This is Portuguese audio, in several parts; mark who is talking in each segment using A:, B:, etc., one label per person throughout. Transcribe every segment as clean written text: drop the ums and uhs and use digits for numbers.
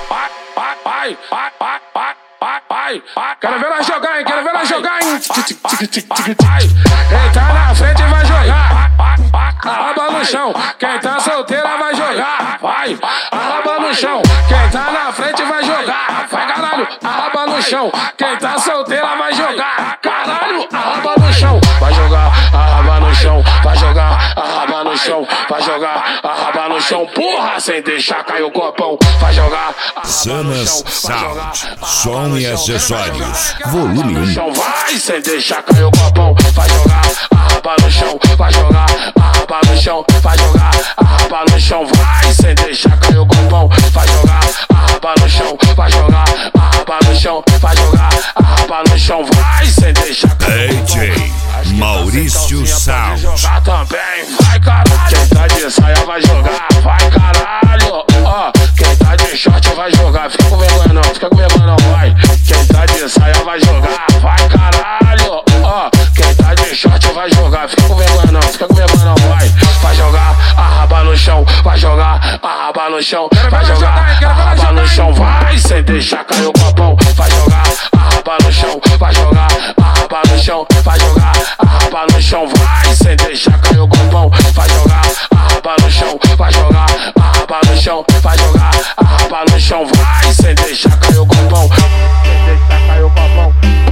A: Quero ver ela jogar, hein? Quero ver ela jogar, hein? Quem tá na frente vai jogar. Arraba no chão. Quem tá solteira vai jogar. Vai. Arraba no chão. Quem tá na frente vai jogar. Vai, caralho. Arraba no chão. Quem tá solteira vai jogar. Caralho. Arraba no chão. Vai jogar. Arraba no chão. Vai jogar. Arraba no chão. Vai jogar. Arraba no chão. Porra, sem deixar cair o copão. Vai jogar.
B: Samas Sound. Som e acessórios. Volume 1.
A: Vai sem deixar cair o copão. Vai jogar. Arraba no chão. Vai jogar. Arraba no chão. Vai jogar. Arraba no chão. Vai sem deixar cair o copão. Vai jogar. Arraba no chão. Vai jogar. Arraba no chão. Vai jogar. Arraba no chão. Vai sem deixar cair o copão.
B: DJ Maurício Sound.
A: Vai jogar também. Vai, caralho. Quem tá de saia vai jogar. Vai, caralho. Ó, quem tá de short vai jogar. Fica com vergonha não. Fica com vergonha não. Vai. Quem tá de saia vai jogar. Vai, caralho. Ó, quem tá de short vai jogar. Fica com vergonha não. Fica com vergonha não. Vai. Vai jogar. Arraba no chão. Vai jogar. Arraba no chão. Vai jogar. Arraba no chão. Vai sem deixar cair o copão. Vai jogar. Arraba no chão. Vai jogar. Arraba no chão. Vai jogar. Arraba no chão. Vai sem deixar cair o copão. Vai jogar. Arraba no chão. Vai jogar. Arraba no chão. Vai jogar. Arraba no chão. Vai sem deixar cair o copão. Sem deixar cair o copão.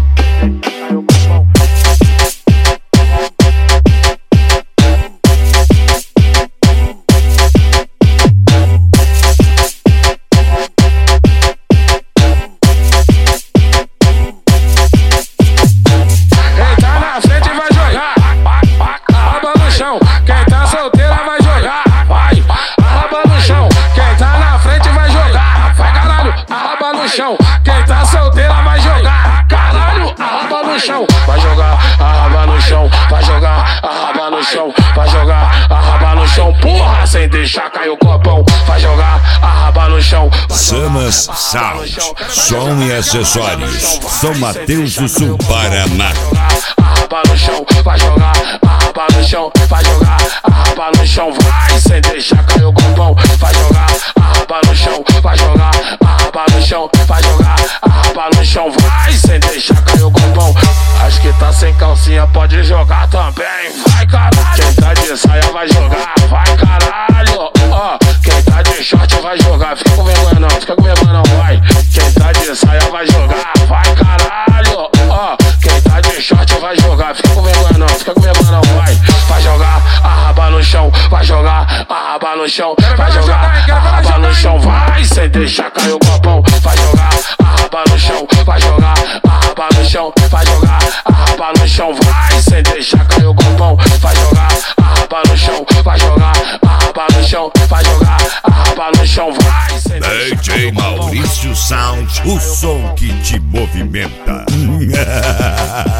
A: Quem tá solteira vai jogar, vai. Arraba no chão. Quem tá na frente vai jogar. Vai, caralho. Arraba no chão. Quem tá solteira vai jogar. Caralho. Arraba no chão. Vai jogar. Arraba no chão. Vai jogar. Arraba no chão. Vai jogar. Arraba no chão. Porra, sem deixar cair o copão. Vai jogar. Arraba no chão.
B: Samas Sound. Som e acessórios. São Mateus do Sul, Paraná.
A: Arraba no chão. Vai jogar. Arraba no chão. Vai jogar. Arraba no chão. Vai sem deixar cair o copão. Vai jogar. Arraba no chão. Vai jogar. Arraba no chão. Vai jogar. Arraba no chão. Vai sem deixar cair o copão. Acho que tá sem calcinha, pode jogar também. Vai, caralho. Quem tá de saia vai jogar. Vai, caralho. Ó, quem tá de short vai jogar. Fica com vergonha não. Fica com vergonha não. Vai. Quem tá de saia vai jogar. Vai, caralho. Ó, quem tá de short vai jogar. Fica com vergonha não. Fica com vergonha não. Vai. Vai jogar. Arraba no chão. Vai jogar. Arraba no chão. Vai jogar. Arraba no chão. Vai sem deixar cair o copão. Vai jogar. Arraba no chão. Vai jogar. Arraba no chão. Vai jogar. Arraba no chão. Vai sem deixar cair o copão. Vai jogar. Arraba no chão. Vai jogar. Arraba no chão. Vai jogar. Arraba no chão. Vai sem deixar.
B: DJ Maurício Sound. O som que te movimenta.